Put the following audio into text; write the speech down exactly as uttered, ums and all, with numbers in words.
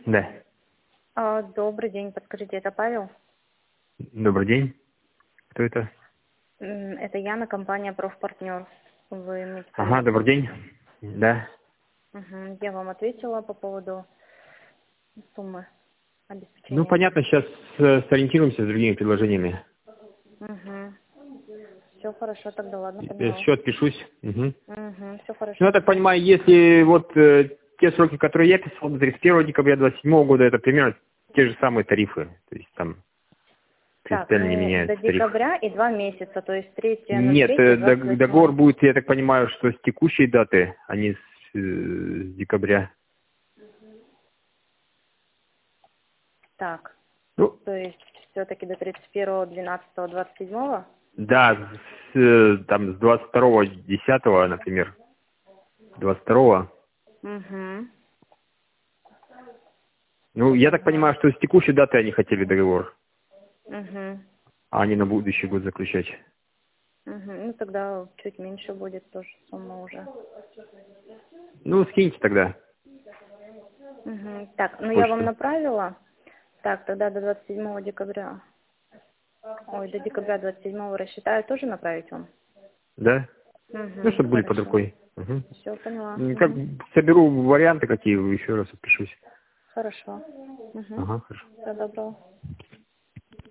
Да. А, Добрый день, подскажите, это Павел? Добрый день. Кто это? М, Это Яна, компания «Профпартнер». Вы мне Ага, писали добрый письмо. день. Да. Мгм. Я вам ответила по поводу суммы Ну, обеспечения. понятно, сейчас э, сориентируемся с другими предложениями. Угу. Все хорошо, тогда ладно, Я поняла. счет пишусь. Угу. Угу. Все Ну, хорошо я так тогда. понимаю, если вот э, те сроки, которые я писал, до тридцать первого декабря двадцать седьмого года, это примерно те же самые тарифы. То есть там Так, принципиально не ну до меняется тариф. декабря и два месяца, то есть третье ноль Нет, третье э, двадцать дог- договор восьмой. будет, я так понимаю, что с текущей даты, а не с, э, с декабря. Так, Ну, то есть все-таки до тридцать первого двенадцатого двадцать седьмого. да, с, э, там с двадцать второго десятого, например, двадцать второго. Угу. Ну, я так Ага. понимаю, что с текущей даты они хотели договор, Угу. а не на будущий год заключать. Угу. Ну тогда чуть меньше будет тоже сумма уже. Ну, скиньте тогда Угу. Так, ну я вам почту. направила. Так, тогда до двадцать седьмого декабря. Ой, до декабря двадцать седьмого рассчитаю, тоже направить вам? Да? Ну, Угу, чтобы были под хорошо. рукой. Угу. Все, поняла. М, Как Угу. соберу варианты какие, еще раз отпишусь. Хорошо. Угу. Ага, хорошо. Всего доброго.